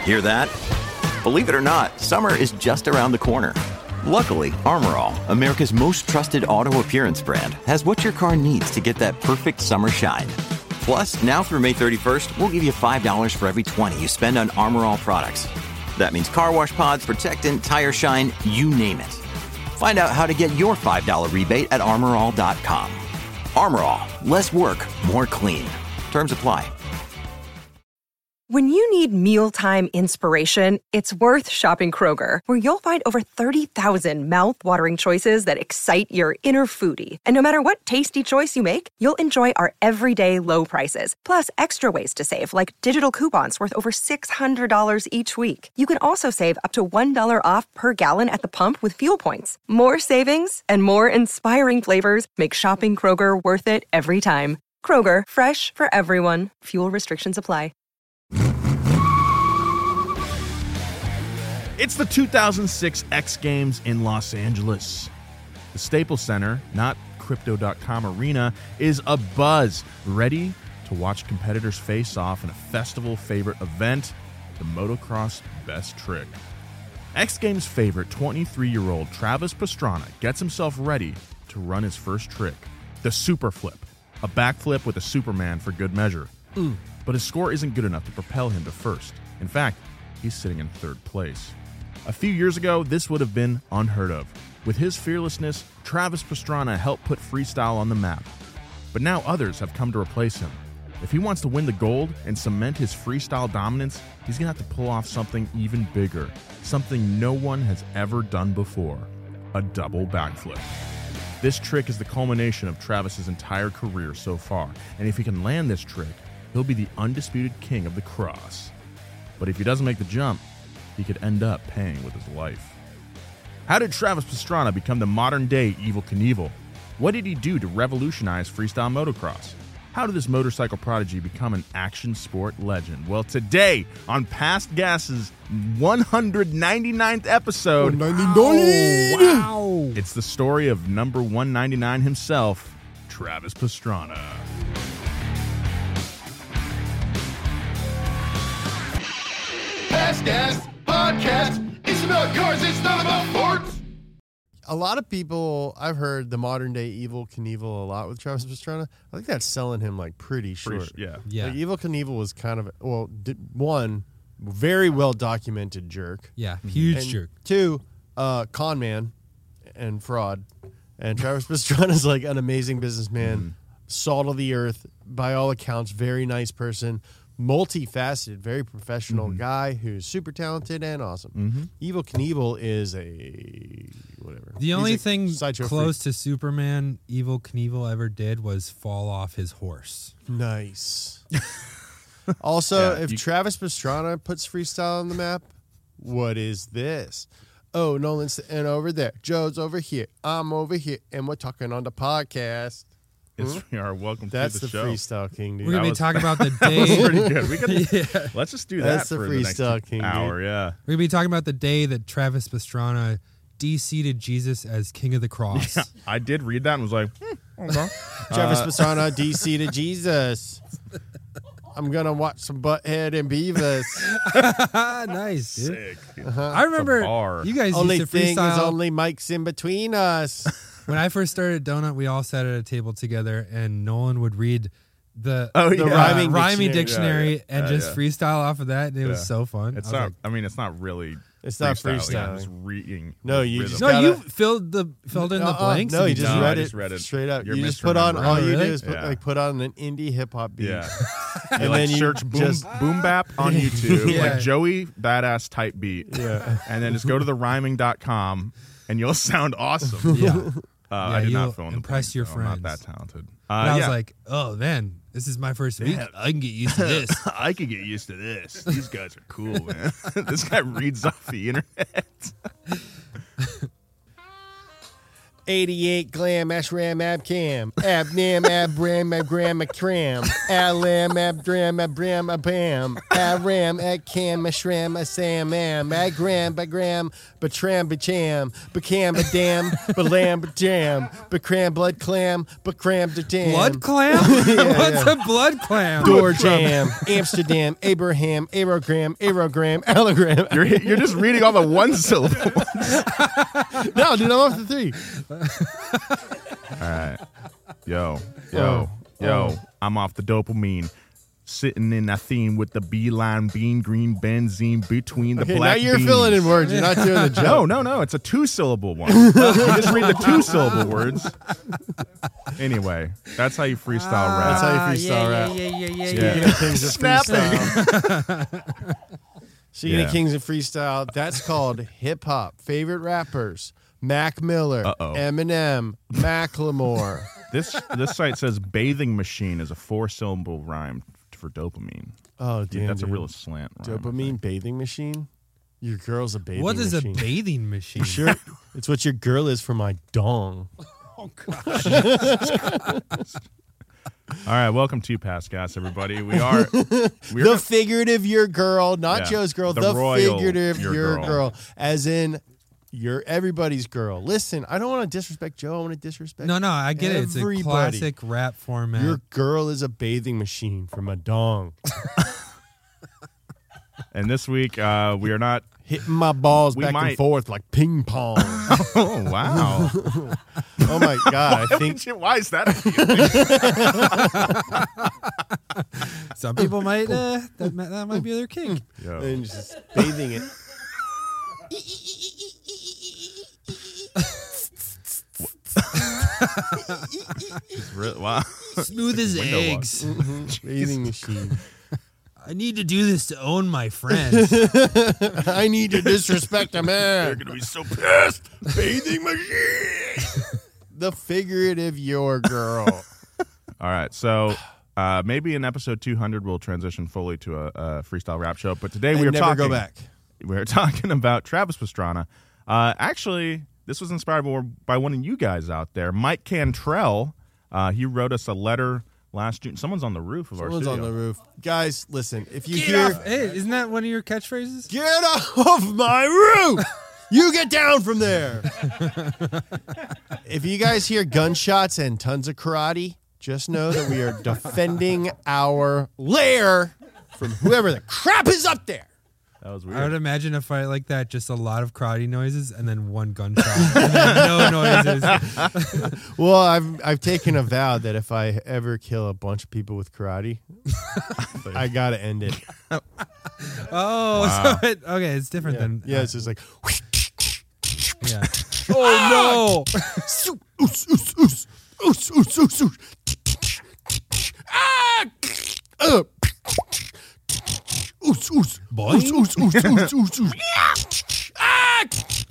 Hear that? Believe it or not, summer is just around the corner. Luckily, Armor All, America's most trusted auto appearance brand, has what your car needs to get that perfect summer shine. Plus, now through May 31st, we'll give you $5 for every $20 you spend on Armor All products. That means car wash pods, protectant, tire shine, you name it. Find out how to get your $5 rebate at armorall.com. Armor All, less work, more clean. Terms apply. When you need mealtime inspiration, it's worth shopping Kroger, where you'll find over 30,000 mouth-watering choices that excite your inner foodie. And no matter what tasty choice you make, you'll enjoy our everyday low prices, plus extra ways to save, like digital coupons worth over $600 each week. You can also save up to $1 off per gallon at the pump with fuel points. More savings and more inspiring flavors make shopping Kroger worth it every time. Kroger, fresh for everyone. Fuel restrictions apply. It's the 2006 X Games in Los Angeles. The Staples Center, not Crypto.com Arena, is abuzz, ready to watch competitors face off in a festival favorite event, the motocross best trick. X Games favorite 23-year-old Travis Pastrana gets himself ready to run his first trick, the super flip, a backflip with a Superman for good measure. But his score isn't good enough to propel him to first. In fact, he's sitting in third place. A few years ago, this would have been unheard of. With his fearlessness, Travis Pastrana helped put freestyle on the map. But now others have come to replace him. If he wants to win the gold and cement his freestyle dominance, he's going to have to pull off something even bigger, something no one has ever done before, a double backflip. This trick is the culmination of Travis's entire career so far, and if he can land this trick, he'll be the undisputed king of the cross. But if he doesn't make the jump, he could end up paying with his life. How did Travis Pastrana become the modern-day Evel Knievel? What did he do to revolutionize freestyle motocross? How did this motorcycle prodigy become an action sport legend? Well, today on Past Gas's 199th episode, 199. wow, it's the story of number 199 himself, Travis Pastrana. Past Gas Podcast. It's about cars. It's not about sports. A lot of people, I've heard the modern day Evel Knievel a lot with Travis Pastrana. I think that's selling him like pretty short. Yeah. Like Evel Knievel was kind of, one, very well documented jerk. Yeah, huge And jerk. Two, con man and fraud. And Travis Pastrana is like an amazing businessman, salt of the earth, by all accounts, very nice person. Multifaceted, very professional guy who's super talented and awesome. Evel Knievel is a whatever. The only He's a thing sideshow close to Superman Evel Knievel ever did was fall off his horse. freak. Nice. Also, Yeah, if Travis Pastrana puts freestyle on the map, what is this? Oh, Nolan's and over there. Joe's over here. I'm over here, and we're talking on the podcast. Yes, we are. Welcome That's to the the show. freestyle king, dude. We're going to be was- talking about the That was day. pretty good. We could, Let's just do That's that the for the next freestyle king, hour. dude. Yeah. We're going to be talking about the day that Travis Pastrana de-seated Jesus as King of the Cross. I did read that and was like, okay. Travis Pastrana, DC to Jesus. I'm going to watch some Butthead and Beavis. Nice, dude. Sick. I remember bar. you guys Only used to thing is freestyle. only mics in between us. When I first started Donut, we all sat at a table together, and Nolan would read the The rhyming dictionary Yeah, and just freestyle off of that, and it was Yeah. so fun. It's I was not. like, I mean, it's not really. It's not freestyling. Yeah, freestyling. just reading. No, you rhythm. just no, gotta- you filled in the blanks. No, and you just No, I read just it read it. straight up. You're You just put on, misremembering. all Oh, you really? do is Yeah. put on an indie hip hop beat. Yeah. And You, like, then you search boom bap on YouTube, Yeah. like Joey Badass type beat. Yeah. And then just go to the rhyming.com and you'll sound awesome. Yeah. I did you'll not fill in the impress blanks, your so I'm not friends. that talented. And I was yeah. like, oh, man, this is my first week. I can get used to this. I could get used to this. These guys are cool, man. This guy reads off the internet. 88 glam, ashram, abcam, abnam, abram, abgram, acram, alam, abdram, abram, abam, aram, akam, ashram, asam, am, agram, bagram, batram, bacham, bacam, badam, balam, bajam, bacram, blood clam, bacram, dadam. Blood clam? What's a blood clam? Door jam, Amsterdam, Abraham, Aerogram, Allogram. You're just reading all the one syllable. No, dude, I'm off the 3. All right. Yo. I'm off the dopamine. Sitting in that theme with the beeline, bean, green, benzene between the Okay, black now you're beans. filling in words. You're not doing the joke. No. It's a 2-syllable one. You just read the 2-syllable words. Anyway, that's how you freestyle rap. That's how you freestyle rap. Speaking of kings of freestyle. Speaking of kings of freestyle, that's called hip hop. Favorite rappers: Mac Miller, Eminem, Macklemore. This site says bathing machine is a 4-syllable rhyme for dopamine. Oh, Dude, damn, that's dude. a real slant rhyme. I Dopamine think. bathing machine? Your girl's a bathing What is machine. a bathing machine? Sure, it's what your girl is for my dong. All right, welcome to Past Gas, everybody. We're The figurative your girl, not Yeah, Joe's girl. the The royal figurative your your girl. girl. As in, you're everybody's girl. Listen, I don't want to disrespect Joe. I want to disrespect No, I get it. It's a everybody. classic rap format. Your girl is a bathing machine for my dong. and this week we are not. Hitting my balls We back might- and forth like ping pong. Oh wow! Oh my God. I think Why is that? Some people might that might be their kink. Yo. and just bathing it. Wow. Smooth as Window walk. eggs. Bathing machine. I need to do this to own my friends. I need to disrespect a man. gonna be so pissed. Bathing machine. The figurative your girl. All right, so maybe in episode 200 we'll transition fully to a freestyle rap show. But today And we are never talking. go back. We're talking about Travis Pastrana. Actually, this was inspired by one of you guys out there, Mike Cantrell. He wrote us a letter last June. Someone's on the roof of our Someone's studio. on the roof. Guys, listen. If you Get hear, off. Hey, isn't that one of your catchphrases? get off my roof. You get down from there. If you guys hear gunshots and tons of karate, just know that we are defending our lair from whoever the crap is up there. That was I would weird. imagine a fight like that, just a lot of karate noises and then one gunshot. And then no noises. Well, I've taken a vow that if I ever kill a bunch of people with karate, I gotta end it. Oh, so okay, it's different than Yeah, it's just like. yeah. Oh no! Oos, oos, oos, oos, oos, oos, oos. Ah! Oos, oos. Boing. Oos, oos, oos, oos, oos, oos. Ah!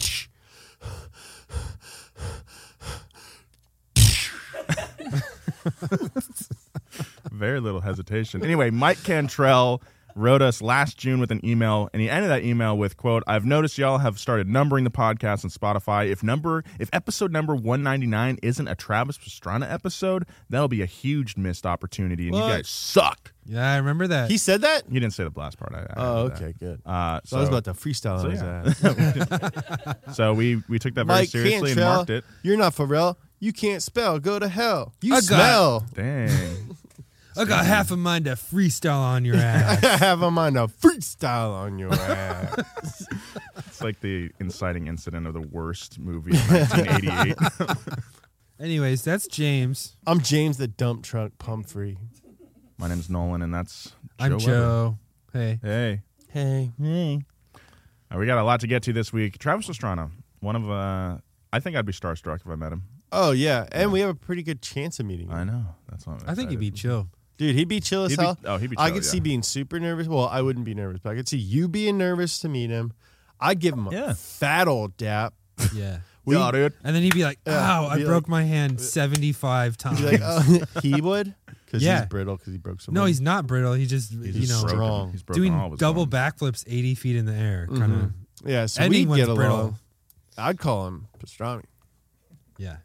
Very little hesitation. Anyway, Mike Cantrell wrote us last June with an email, and he ended that email with, quote, "I've noticed y'all have started numbering the podcast on Spotify. If episode number 199 isn't a Travis Pastrana episode, that'll be a huge missed opportunity, and you What? guys suck." Yeah, I remember that. He said that? You didn't say the last part. I Oh, added that. okay, good. So I was about to freestyle on his yeah. ass. So we took that very Mike seriously and Cantrell, marked it. you're not Pharrell. You can't spell. Go to hell. You I got- smell. Dang. I got half a mind to freestyle on your ass. I have a mind to freestyle on your ass. It's like the inciting incident of the worst movie of 1988. Anyways, that's James. I'm James the dump truck Pumphrey. My name's Nolan, and that's I'm Weber. Joe. Hey. Hey. Hey. We got a lot to get to this week. Travis Pastrana, one of, I think I'd be starstruck if I met him. Oh, yeah. And we have a pretty good chance of meeting him. I know. That's what I'm I think he'd be excited. chill. Dude, he'd be chill as He'd be- hell. oh, he'd be I chill, could see yeah. being super nervous. Well, I wouldn't be nervous, but I could see you being nervous to meet him. I'd give him a Yeah. fat old dap. Yeah. Yeah, dude. And then he'd be like, Yeah, ow, I be broke like- my hand 75 times. Be like, oh, he would? Because Yeah. he's brittle because he broke some. No, he's not brittle. He just, He's you know, broken. strong. He's broken all of doing his double bones. backflips 80 feet in the air. Kind of. Yeah, so Anyone's we'd get along. brittle. I'd call him pastrami. Yeah.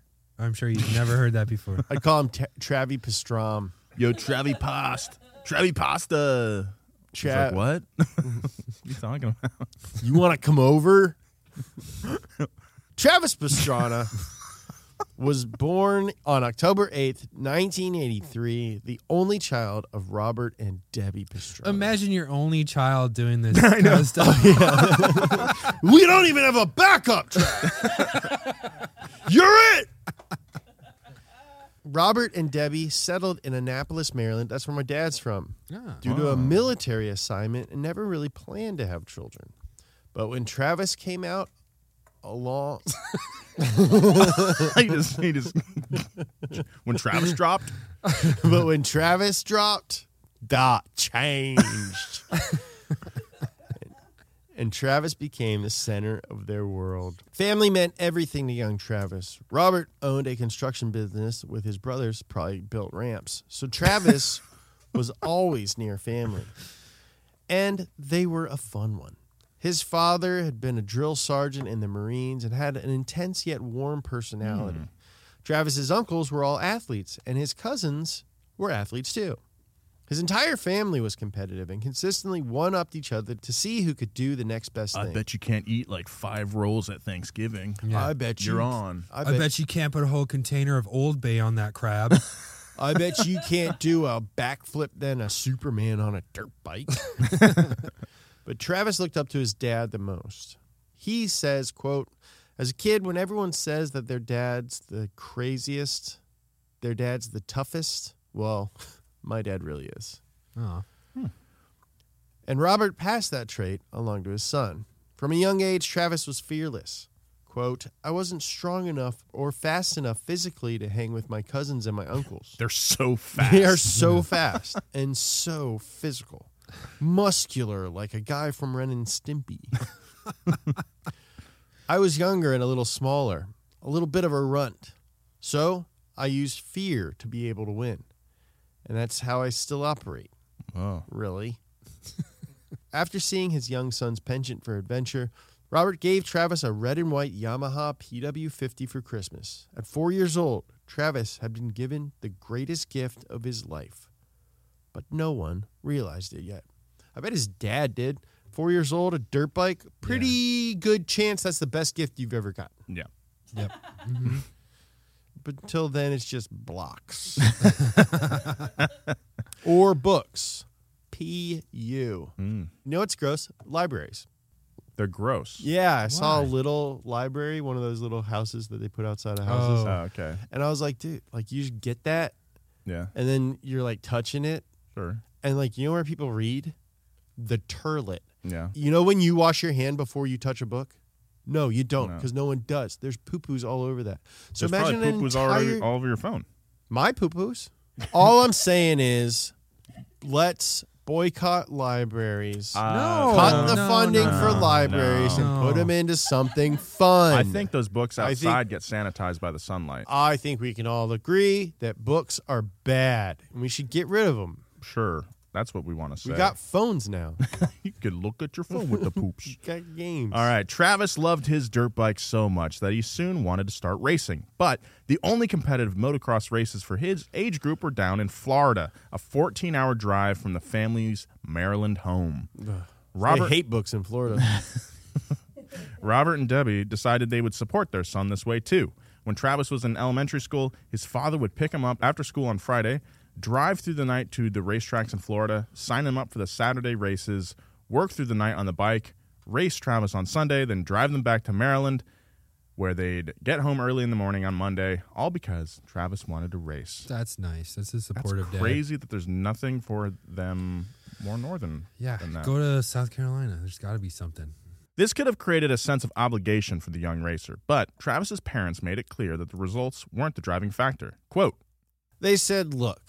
I'm sure you've never heard that before. I'd call him Travi Pastram. Yo, Travi Pasta. He's like, what? What are you talking about? You want to come over? Travis Pastrana was born on October 8th, 1983, the only child of Robert and Debbie Pastrana. Imagine your only child doing this kind of stuff. We don't even have a backup track. You're it. Robert and Debbie settled in Annapolis, Maryland. That's where my dad's from. Due to a military assignment and never really planned to have children. But when Travis came out along... he just when Travis dropped. But when Travis dropped, that changed. And Travis became the center of their world. Family meant everything to young Travis. Robert owned a construction business with his brothers, probably built ramps. So Travis was always near family. And they were a fun one. His father had been a drill sergeant in the Marines and had an intense yet warm personality. Travis's uncles were all athletes, and his cousins were athletes too. His entire family was competitive and consistently one-upped each other to see who could do the next best thing. I bet you can't eat like 5 rolls at Thanksgiving. Yeah. I bet you. You're on. I bet you can't put a whole container of Old Bay on that crab. I bet you can't do a backflip than a Superman on a dirt bike. But Travis looked up to his dad the most. He says, quote, as a kid, when everyone says that their dad's the craziest, their dad's the toughest, well, my dad really is. Oh. And Robert passed that trait along to his son. From a young age, Travis was fearless. Quote, I wasn't strong enough or fast enough physically to hang with my cousins and my uncles. They're so fast. They are so fast and so physical. Muscular like a guy from Ren and Stimpy. I was younger and a little smaller, a little bit of a runt. So I used fear to be able to win. And that's how I still operate. Oh. Really? After seeing his young son's penchant for adventure, Robert gave Travis a red and white Yamaha PW50 for Christmas. At 4 years old, Travis had been given the greatest gift of his life. But no one realized it yet. I bet his dad did. 4 years old, a dirt bike. Pretty good chance that's the best gift you've ever gotten. Yeah. Yep. But until then, it's just blocks. Or books. PU. You know what's gross? Libraries. They're gross. Yeah, I saw a Why? little library, one of those little houses that they put outside of houses. Oh, okay. And I was like, dude, like you just get that, Yeah. and then you're like touching it, Sure. and like you know where people read? The turlet. Yeah. You know when you wash your hand before you touch a book? No, you don't, No. because no one does. There's poo-poos all over that. So There's imagine probably an poop-poos entire... all over your phone. My poo-poos? All I'm saying is, let's boycott libraries. Cut the funding for libraries and put them into something fun. I think those books I outside get sanitized by the sunlight. I think we can all agree that books are bad and we should get rid of them. Sure. That's what we want to say. We got phones now. You can look at your phone with the poops. We got games. All right. Travis loved his dirt bike so much that he soon wanted to start racing. But the only competitive motocross races for his age group were down in Florida, a 14-hour drive from the family's Maryland home. I hate books in Florida. Robert and Debbie decided they would support their son this way, too. When Travis was in elementary school, his father would pick him up after school on Friday, drive through the night to the racetracks in Florida, sign him up for the Saturday races, work through the night on the bike, race Travis on Sunday, then drive them back to Maryland, where they'd get home early in the morning on Monday, all because Travis wanted to race. That's nice. That's a supportive That's crazy that there's nothing for them more northern dad. than Yeah, that. go to South Carolina. There's got to be something. This could have created a sense of obligation for the young racer, but Travis's parents made it clear that the results weren't the driving factor. Quote, They said, look,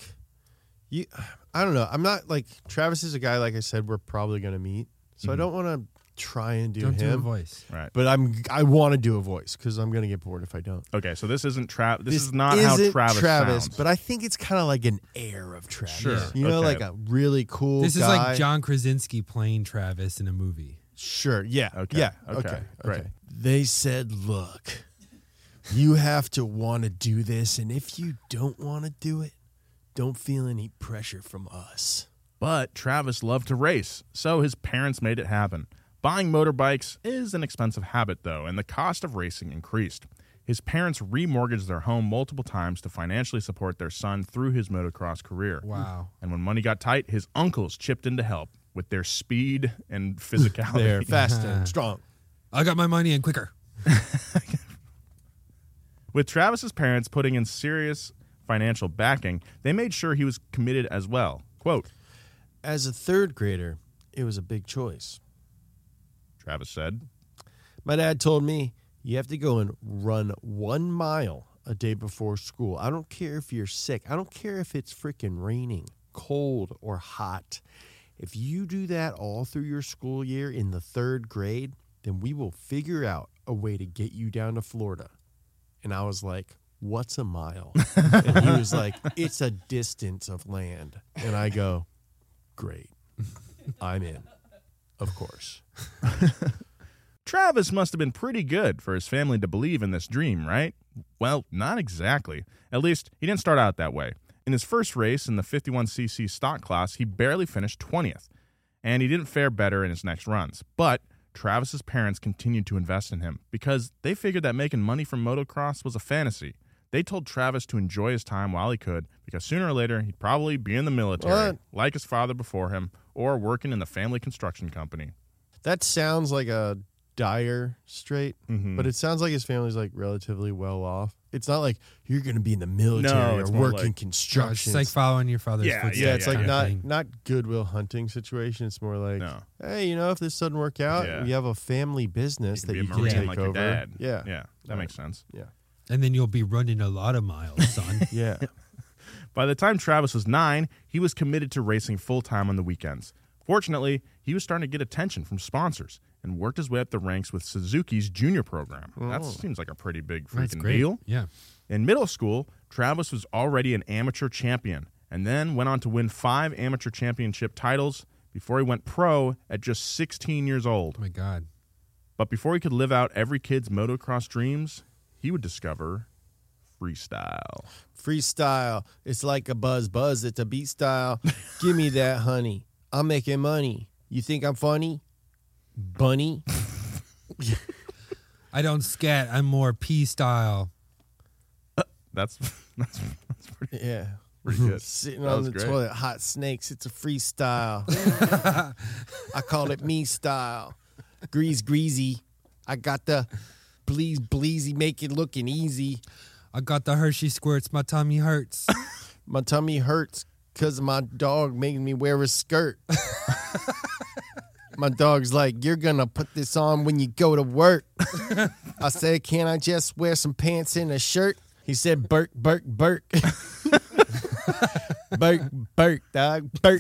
I don't know. I'm not like, Travis is a guy, like I said, we're probably going to meet. So I don't want to try and do Don't do a him. voice. right. But I want to do a voice because I'm going to get bored if I don't. Okay, so this isn't This is not how isn't Travis sounds. but I think it's kind of like an air of Travis. Sure. You know, Okay. like a really cool This is guy. like John Krasinski playing Travis in a movie. Sure. Yeah. Okay, Yeah. okay, Okay. great. Okay. They said, look, You have to want to do this, and if you don't want to do it, don't feel any pressure from us. But Travis loved to race, so his parents made it happen. Buying motorbikes is an expensive habit, though, and the cost of racing increased. His parents remortgaged their home multiple times to financially support their son through his motocross career. Wow. And when money got tight, his uncles chipped in to help with their speed and physicality. They're fast and strong. I got my money in quicker. With Travis's parents putting in serious financial backing, they made sure he was committed as well. Quote, As a third grader, it was a big choice. Travis said, My dad told me, you have to go and run 1 mile a day before school. I don't care if you're sick. I don't care if it's freaking raining, cold, or hot. If you do that all through your school year in the 3rd grade, then we will figure out a way to get you down to Florida. And I was like, what's a mile? And he was like, it's a distance of land. And I go, great. I'm in. Of course. Travis must have been pretty good for his family to believe in this dream, right? Well, not exactly. At least, he didn't start out that way. In his first race in the 51cc stock class, he barely finished 20th. And he didn't fare better in his next runs. But Travis's parents continued to invest in him because they figured that making money from motocross was a fantasy. They told Travis to enjoy his time while he could because sooner or later he'd probably be in the military, like his father before him, or working in the family construction company. That sounds like a dire strait, but it sounds like his family's like relatively well off. It's not like you're going to be in the military or work in construction. It's like following your father's footsteps. Yeah, it's like kind of thing. not Goodwill Hunting situation. It's more like, hey, if this doesn't work out, we have a family business that you can take like over. Your dad. Yeah, that makes sense. Yeah, and then you'll be running a lot of miles, son. yeah. By the time Travis was 9, he was committed to racing full-time on the weekends. Fortunately, he was starting to get attention from sponsors and worked his way up the ranks with Suzuki's junior program. That seems like a pretty big freaking deal. Yeah. In middle school, Travis was already an amateur champion and then went on to win 5 amateur championship titles before he went pro at just 16 years old. Oh, my God. But before he could live out every kid's motocross dreams, he would discover freestyle. Freestyle. It's like a buzz. It's a beat style. Give me that, honey. I'm making money. You think I'm funny? Bunny? I don't scat. I'm more P style. That's pretty, Yeah. pretty good. Sitting That on was the great. toilet, hot snakes. It's a freestyle. I call it me style. Greasy. I got the bleezy, make it looking easy. I got the Hershey squirts. My tummy hurts. My tummy hurts because my dog made me wear a skirt. My dog's like, you're going to put this on when you go to work. I said, can I just wear some pants and a shirt? He said, Burk. Burk, dog, Burk.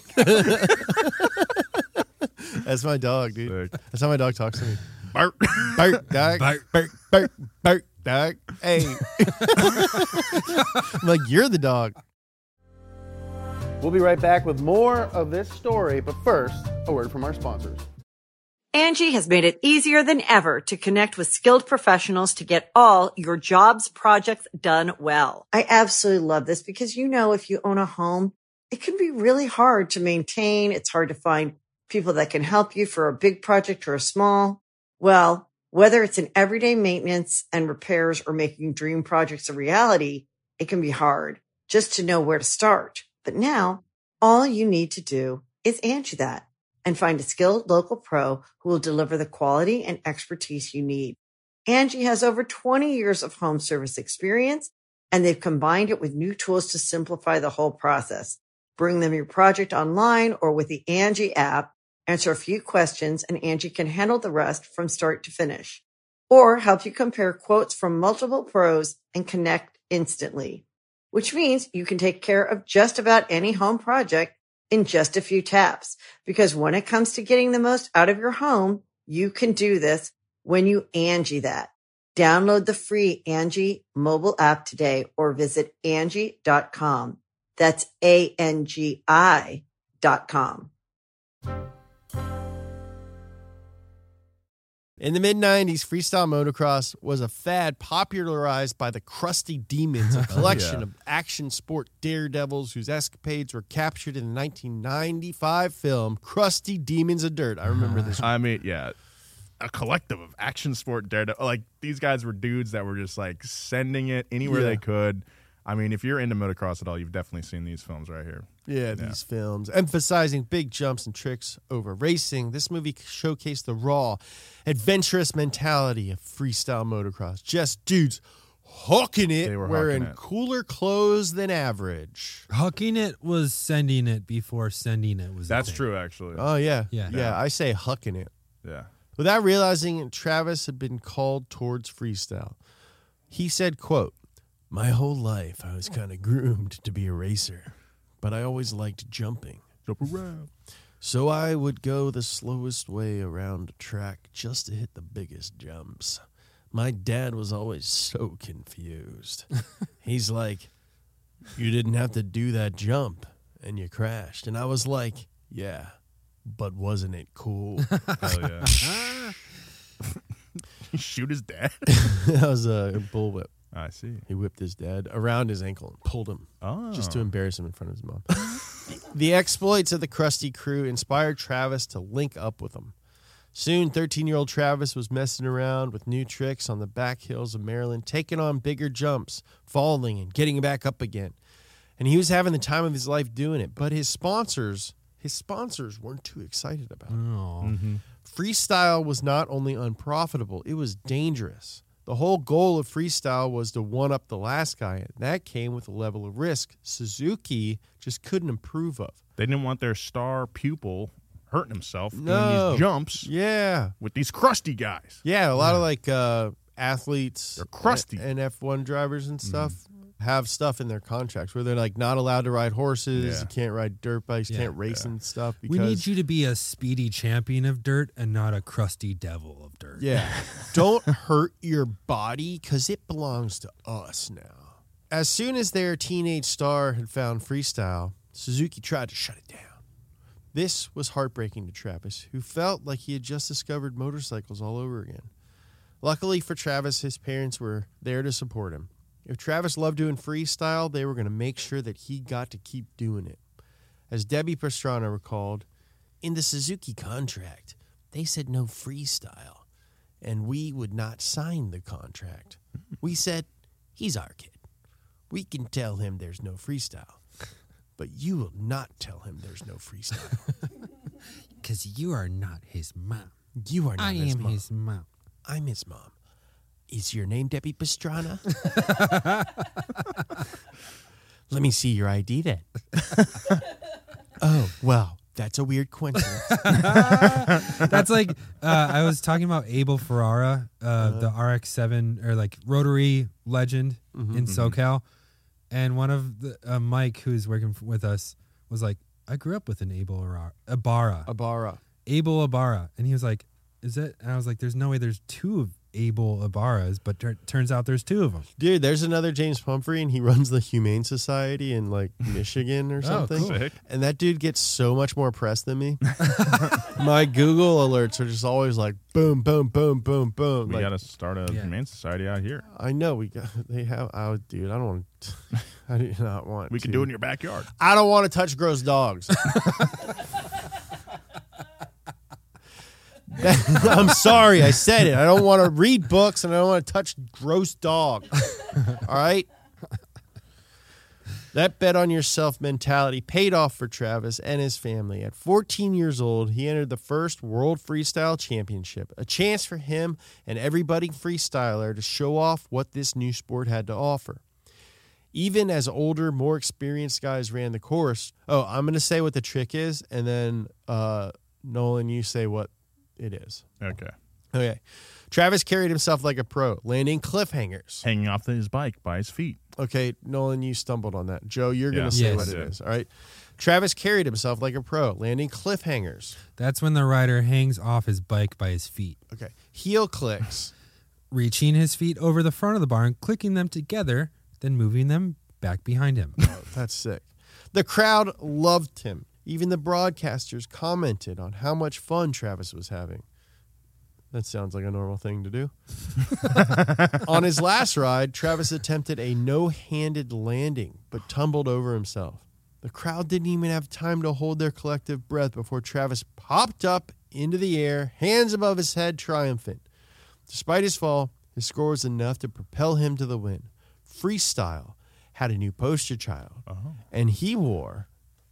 That's my dog, dude. Sick. That's how my dog talks to me. Bart. Burk, dog. Burk, dog. Hey. I'm like, you're the dog. We'll be right back with more of this story, but first, a word from our sponsors. Angie has made it easier than ever to connect with skilled professionals to get all your jobs projects done well. I absolutely love this because, if you own a home, it can be really hard to maintain. It's hard to find people that can help you for a big project or a small. Well, whether it's in everyday maintenance and repairs or making dream projects a reality, it can be hard just to know where to start. But now, all you need to do is Angie that and find a skilled local pro who will deliver the quality and expertise you need. Angie has over 20 years of home service experience, and they've combined it with new tools to simplify the whole process. Bring them your project online or with the Angie app, answer a few questions, and Angie can handle the rest from start to finish. Or help you compare quotes from multiple pros and connect instantly. Which means you can take care of just about any home project in just a few taps. Because when it comes to getting the most out of your home, you can do this when you Angie that. Download the free Angie mobile app today or visit Angie.com. That's ANGI.com. In the mid-'90s, freestyle motocross was a fad popularized by the Crusty Demons, a collection of action sport daredevils whose escapades were captured in the 1995 film Crusty Demons of Dirt. I remember this one. I mean, yeah. A collective of action sport daredevil. Like, these guys were dudes that were just, like, sending it anywhere they could. I mean, if you're into motocross at all, you've definitely seen these films right here. Yeah, these films. Emphasizing big jumps and tricks over racing, this movie showcased the raw, adventurous mentality of freestyle motocross. Just dudes hooking it, They were wearing hooking it. cooler clothes than average. Hucking it was sending it before sending it was. That's true, actually. Oh, yeah. Yeah. I say hucking it. Yeah. Without realizing Travis had been called towards freestyle. He said, quote, "My whole life I was kind of groomed to be a racer, but I always liked jumping. Jump around. So I would go the slowest way around a track just to hit the biggest jumps. My dad was always so confused. He's like, 'You didn't have to do that jump, and you crashed.' And I was like, 'Yeah, but wasn't it cool?'" Hell yeah. Shoot his dad? That was a bullwhip. I see. He whipped his dad around his ankle and pulled him just to Oh. embarrass him in front of his mom. The exploits of the Krusty crew inspired Travis to link up with them. Soon, 13-year-old Travis was messing around with new tricks on the back hills of Maryland, taking on bigger jumps, falling, and getting back up again. And he was having the time of his life doing it. But his sponsors weren't too excited about it. Oh. Freestyle was not only unprofitable, it was dangerous. The whole goal of freestyle was to one-up the last guy, and that came with a level of risk Suzuki just couldn't improve of. They didn't want their star pupil hurting himself doing No. these jumps Yeah. with these crusty guys. Yeah, a lot of like athletes They're crusty. and F1 drivers and stuff have stuff in their contracts where they're like not allowed to ride horses, Yeah. you can't ride dirt bikes, Yeah. can't race and stuff because We need you to be a speedy champion of dirt and not a crusty devil of dirt. Yeah. Don't hurt your body because it belongs to us now. As soon as their teenage star had found freestyle, Suzuki tried to shut it down. This was heartbreaking to Travis, who felt like he had just discovered motorcycles all over again. Luckily for Travis, his parents were there to support him. If Travis loved doing freestyle, they were going to make sure that he got to keep doing it. As Debbie Pastrana recalled, in the Suzuki contract, they said no freestyle, and we would not sign the contract. We said, he's our kid. We can tell him there's no freestyle, but you will not tell him there's no freestyle. Because you are not his mom. You are not I his am mom. his mom. I'm his mom. Is your name Debbie Pastrana? Let me see your ID then. Oh, well, that's a weird coincidence. That's like I was talking about Abel Ferrara, the RX-7 or like rotary legend in SoCal, and one of the Mike, who's working with us, was like, "I grew up with an Abel Ibarra, Abel Ibarra," and he was like, "Is it?" And I was like, "There's no way. There's two of Abel Ibarras, but turns out there's two of them." Dude, there's another James Pumphrey, and he runs the Humane Society in like Michigan or something. cool. Sick. And that dude gets so much more press than me. My Google alerts are just always like boom, boom, boom, boom, boom. We Like, got to start a humane society out here. I know they have. Oh, dude, I don't want. I do not want. We can to. do it in your backyard. I don't want to touch gross dogs. I'm sorry, I said it. I don't want to read books and I don't want to touch gross dog. All right? That bet on yourself mentality paid off for Travis and his family. At 14 years old, he entered the first World Freestyle Championship, a chance for him and every budding freestyler to show off what this new sport had to offer. Even as older, more experienced guys ran the course. Oh, I'm going to say what the trick is, and then Nolan, you say what it is. Okay. Travis carried himself like a pro, landing cliffhangers. Hanging off his bike by his feet. Okay, Nolan, you stumbled on that. Joe, you're going Yeah. to say Yes. what it is. All right. Travis carried himself like a pro, landing cliffhangers. That's when the rider hangs off his bike by his feet, Okay. Heel clicks. reaching his feet over the front of the barn, clicking them together, then moving them back behind him. Oh, that's sick. The crowd loved him. Even the broadcasters commented on how much fun Travis was having. That sounds like a normal thing to do. On his last ride, Travis attempted a no-handed landing, but tumbled over himself. The crowd didn't even have time to hold their collective breath before Travis popped up into the air, hands above his head, triumphant. Despite his fall, his score was enough to propel him to the win. Freestyle had a new poster child, and he wore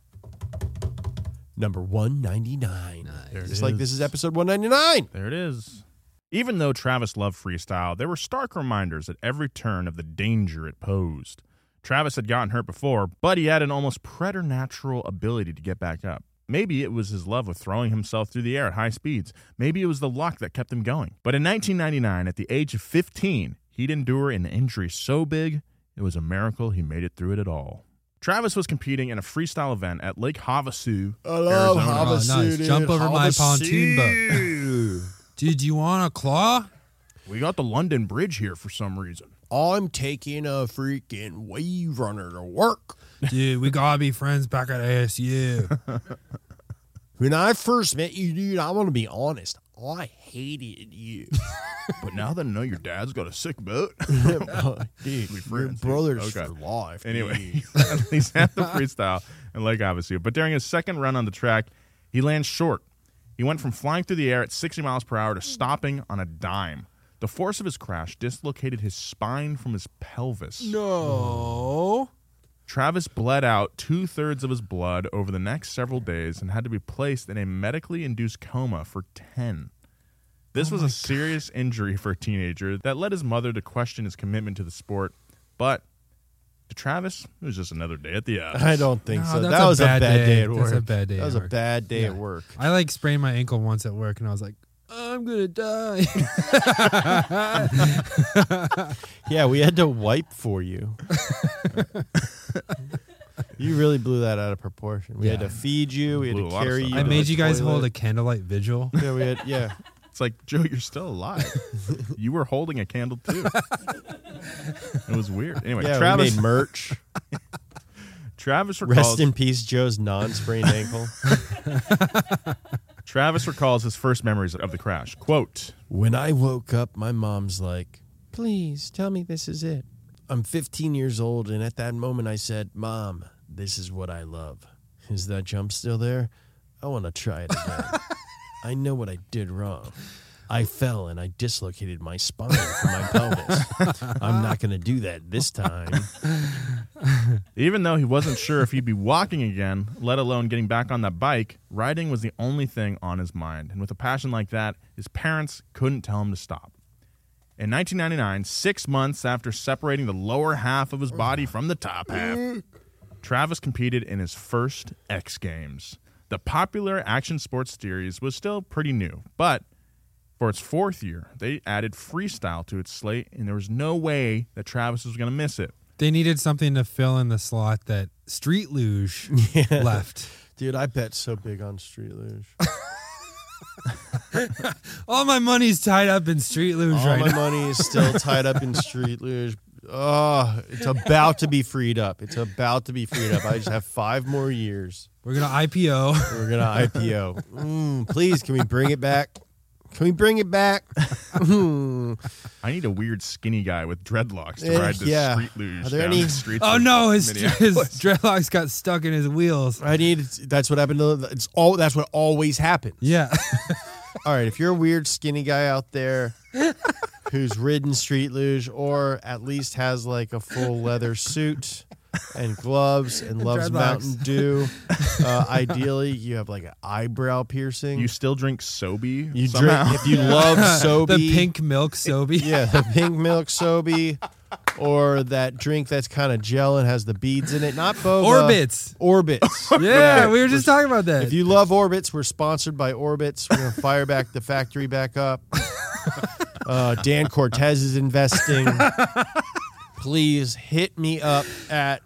number 199. Just like this is episode 199. There it is. Even though Travis loved freestyle, there were stark reminders at every turn of the danger it posed. Travis had gotten hurt before, but he had an almost preternatural ability to get back up. Maybe it was his love of throwing himself through the air at high speeds. Maybe it was the luck that kept him going. But in 1999, at the age of 15, he'd endure an injury so big, it was a miracle he made it through it at all. Travis was competing in a freestyle event at Lake Havasu, love Arizona. Havasu. Oh, nice. Dude. Jump over my Havasu. pontoon boat. Dude, you want a claw? We got the London Bridge here for some reason. I'm taking a freaking wave runner to work. Dude, we gotta be friends back at ASU. When I first met you, dude, I'm going to be honest. I hated you. But now that I know your dad's got a sick boat, Dude, we your friends, dude. brothers Okay. for life. Anyway, dude. he's at the freestyle in Lake Havasu. But during his second run on the track, he lands short. He went from flying through the air at 60 miles per hour to stopping on a dime. The force of his crash dislocated his spine from his pelvis. No. Travis bled out 2/3 of his blood over the next several days and had to be placed in a medically induced coma for 10. This was a serious injury for a teenager that led his mother to question his commitment to the sport. But to Travis, it was just another day at the office. I don't think so. that's That was a bad day at work. That's a bad day That was at a work. bad day Yeah. at work. I like sprained my ankle once at work, and I was like, I'm gonna die. Yeah, we had to wipe for you. You really blew that out of proportion. We had Yeah. to feed you. We had Blew a to lot of carry stuff you. out. I to made the you guys toilet. hold a candlelight vigil. Yeah, we had. Yeah. It's like, Joe, you're still alive. You were holding a candle, too. It was weird. Anyway, Yeah, Travis, we made merch. Travis recalls, Rest in peace, Joe's non-sprained ankle. Travis recalls his first memories of the crash. Quote, When I woke up, my mom's like, please tell me this is it. I'm 15 years old, and at that moment I said, Mom, this is what I love. Is that jump still there? I want to try it again. I know what I did wrong. I fell and I dislocated my spine from my pelvis. I'm not going to do that this time. even though he wasn't sure if he'd be walking again, let alone getting back on that bike, riding was the only thing on his mind. And with a passion like that, his parents couldn't tell him to stop. In 1999, 6 months after separating the lower half of his body from the top half, Travis competed in his first X Games. The popular action sports series was still pretty new, but for its fourth year, they added freestyle to its slate, and there was no way that Travis was going to miss it. They needed something to fill in the slot that Street Luge left. Dude, I bet so big on Street Luge. All my money's tied up in Street Luge All right my now. money is still tied up in Street Luge. Oh, it's about to be freed up. It's about to be freed up. I just have 5 more years. We're going to IPO. We're going to IPO. Please, can we bring it back? Can we bring it back? I need a weird skinny guy with dreadlocks to ride this yeah. street luge Are there down any- the streets Oh of no, his Minneapolis. dreadlocks got stuck in his wheels. That's what happened to that's what always happens. Yeah. All right, if you're a weird skinny guy out there who's ridden Street Luge or at least has like a full leather suit and gloves and loves Dreadlocks. Mountain Dew, ideally you have like an eyebrow piercing. You still drink Sobe You somehow? drink if you love Sobe. The pink milk Sobe. Yeah, the pink milk Sobe, or that drink that's kind of gel and has the beads in it. Not boba. Orbits. Orbits. Yeah, we were just talking about that. If you love Orbits, we're sponsored by Orbits. We're going to fire back the factory back up. Dan Cortez is investing. Please hit me up at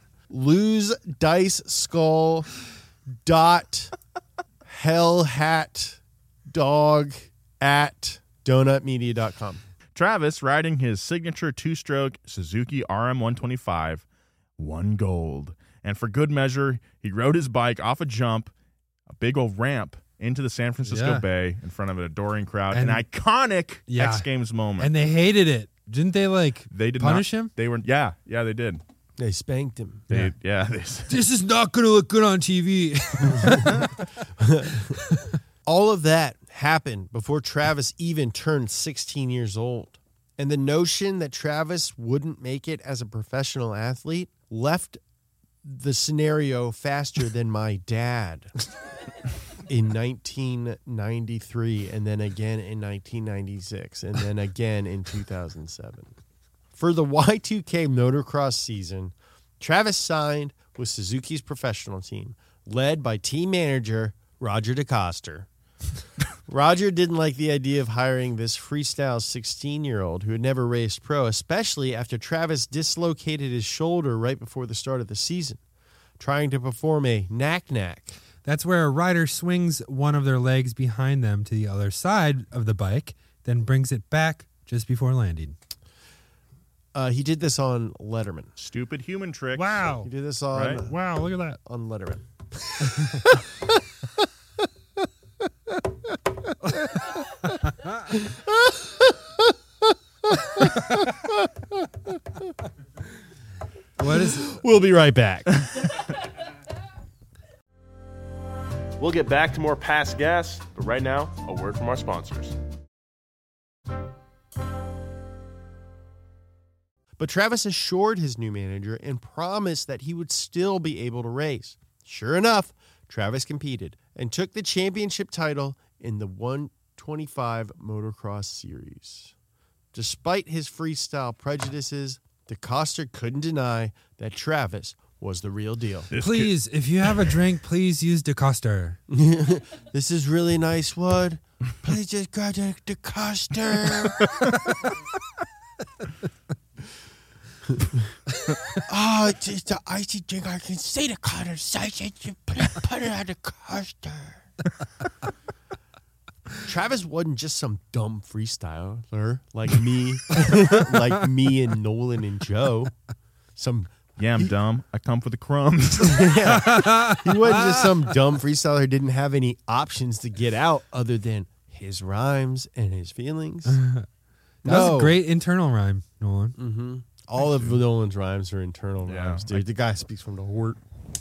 losediceskull.hellhatdog@donutmedia.com. Travis, riding his signature 2-stroke Suzuki RM125, won gold. And for good measure, he rode his bike off a jump, a big old ramp, into the San Francisco Yeah. Bay in front of an adoring crowd. And- An iconic Yeah. X Games moment. And they hated it. Didn't they they did punish not, him? They were, yeah, they did. They spanked him. They This is not going to look good on TV. All of that happened before Travis even turned 16 years old. And the notion that Travis wouldn't make it as a professional athlete left the scenario faster than my dad in 1993, and then again in 1996, and then again in 2007. For the Y2K motocross season, Travis signed with Suzuki's professional team, led by team manager Roger DeCoster. Roger didn't like the idea of hiring this freestyle 16-year-old who had never raced pro, especially after Travis dislocated his shoulder right before the start of the season, trying to perform a knack-knack. That's where a rider swings one of their legs behind them to the other side of the bike, then brings it back just before landing. He did this on Letterman. Stupid human trick. Wow. He did this on Right? Wow, look at that. on Letterman. What is We'll be right back. We'll get back to more past gas, but right now, a word from our sponsors. But Travis assured his new manager and promised that he would still be able to race. Sure enough, Travis competed and took the championship title in the 125 Motocross Series. Despite his freestyle prejudices, DeCoster couldn't deny that Travis was the real deal. Please, if you have a drink, please use DeCoster. This is really nice wood. Please just grab the DeCoster. Oh, it's just the icy drink. I can see the color. So you put it on the coaster. Travis wasn't just some dumb freestyler like me, like me and Nolan and Joe. Yeah, I'm dumb. I come for the crumbs. He wasn't just some dumb freestyler who didn't have any options to get out other than his rhymes and his feelings. That was a great internal rhyme, Nolan. Mm-hmm. All of Nolan's rhymes are internal Yeah. rhymes, dude. The guy speaks from the heart.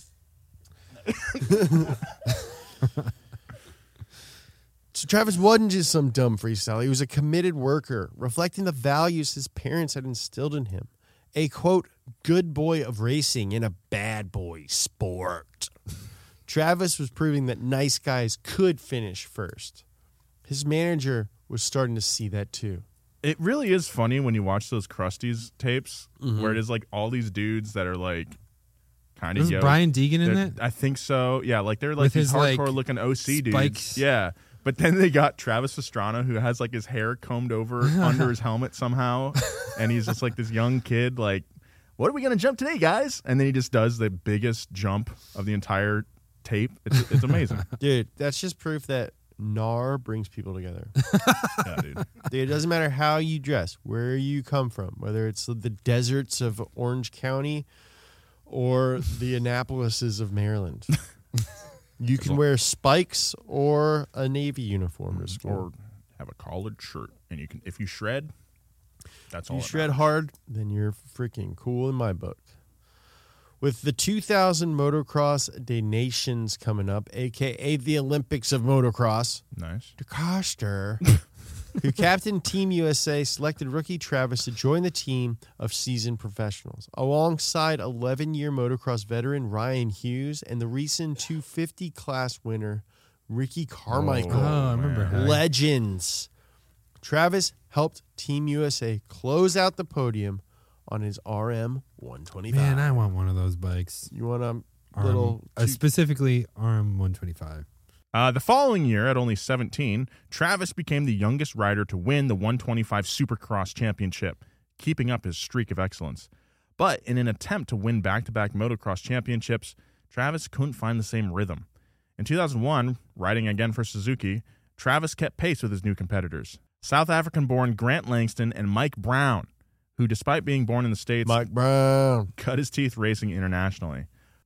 So Travis wasn't just some dumb freestyler. He was a committed worker, reflecting the values his parents had instilled in him. A, quote, good boy of racing in a bad boy sport. Travis was proving that nice guys could finish first. His manager was starting to see that too. It really is funny when you watch those Krusty's tapes where it is like all these dudes that are like kind of Was Brian Deegan in it? I think so. Yeah, like they're like With these his, like, hardcore looking OC spikes. dudes. Yeah. But then they got Travis Pastrana, who has like his hair combed over under his helmet somehow, and he's just like this young kid. Like, what are we gonna jump today, guys? And then he just does the biggest jump of the entire tape. It's amazing. Dude, that's just proof that NAR brings people together. Yeah, dude. Dude, it doesn't matter how you dress, where you come from, whether it's the deserts of Orange County or the Annapolises of Maryland. You can wear spikes or a Navy uniform to school. Or have a collared shirt, and you can if you shred. That's all. You that shred matters. hard, then you're freaking cool in my book. With the 2000 Motocross Des Nations coming up, a.k.a. the Olympics of motocross, Nice. DeCoster, who captained Team USA, selected rookie Travis to join the team of seasoned professionals, alongside 11-year motocross veteran Ryan Hughes and the recent 250 class winner Ricky Carmichael. Oh, I remember man. how. Legends. Travis helped Team USA close out the podium on his RM 125. Man, I want one of those bikes. You want a little... Specifically RM 125. The following year, at only 17, Travis became the youngest rider to win the 125 Supercross Championship, keeping up his streak of excellence. But in an attempt to win back-to-back motocross championships, Travis couldn't find the same rhythm. In 2001, riding again for Suzuki, Travis kept pace with his new competitors, South African-born Grant Langston and Mike Brown, who, despite being born in the States, Mike Brown. cut his teeth racing internationally.